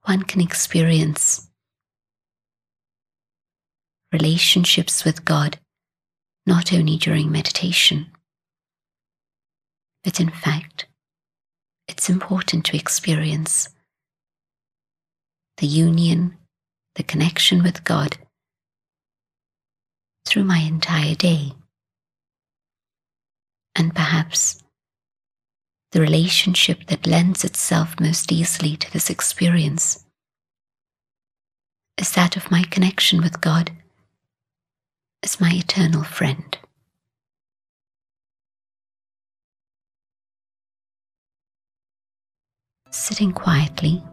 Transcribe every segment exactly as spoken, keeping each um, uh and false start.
one can experience relationships with God not only during meditation, but in fact, it's important to experience the union, the connection with God through my entire day. And perhaps the relationship that lends itself most easily to this experience is that of my connection with God as my eternal friend. Sitting quietly,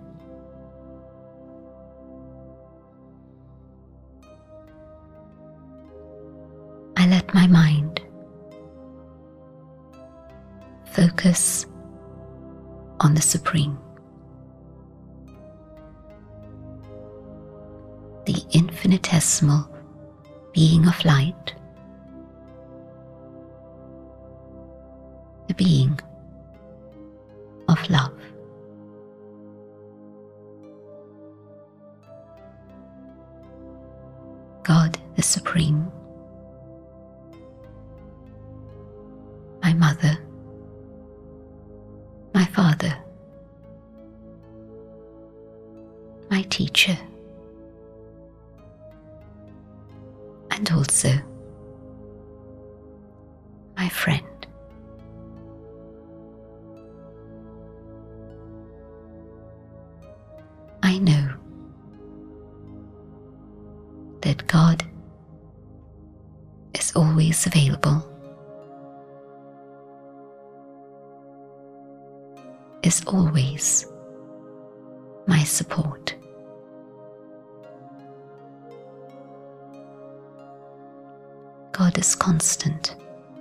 I let my mind focus on the Supreme, the infinitesimal being of light, the being of love. God the Supreme, my mother, my father, my teacher, and also my friend. I know that God is always available, is always my support. God is constant,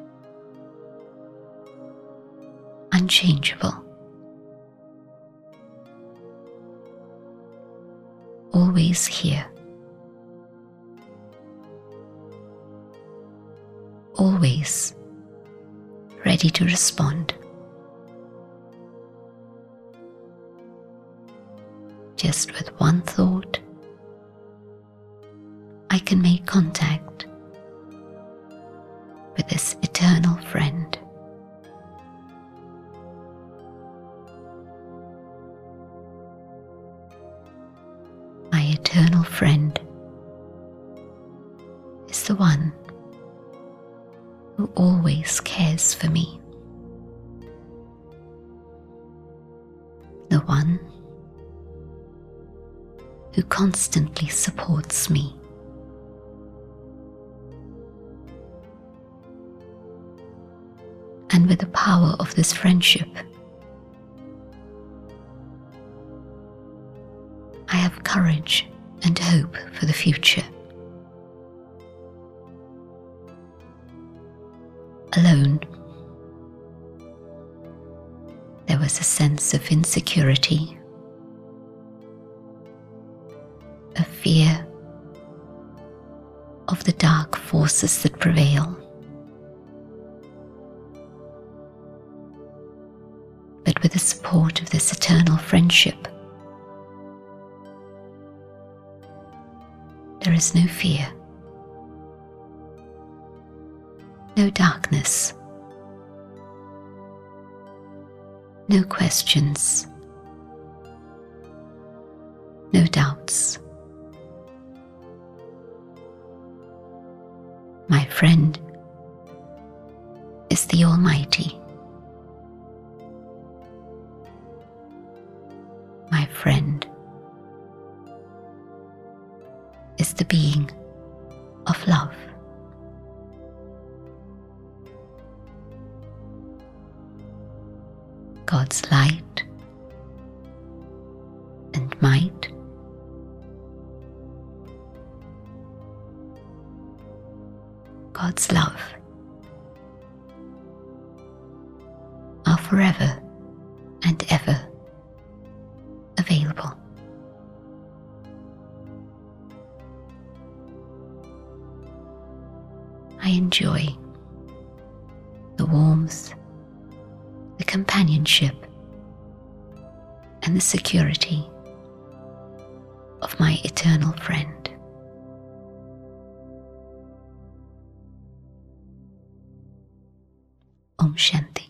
unchangeable, always here, always ready to respond. Just with one thought, I can make contact with this eternal friend. My eternal friend is the one who always cares for me, the one who constantly supports me. And with the power of this friendship, I have courage and hope for the future. Alone, there was a sense of insecurity, a fear of the dark forces that prevail. But with the support of this eternal friendship, there is no fear, no darkness, no questions, no doubts. My friend is the Almighty. My friend is the being of love. God's light and might, God's love are forever and ever available. I enjoy the warmth, the companionship, and the security of my eternal friend. Om Shanti.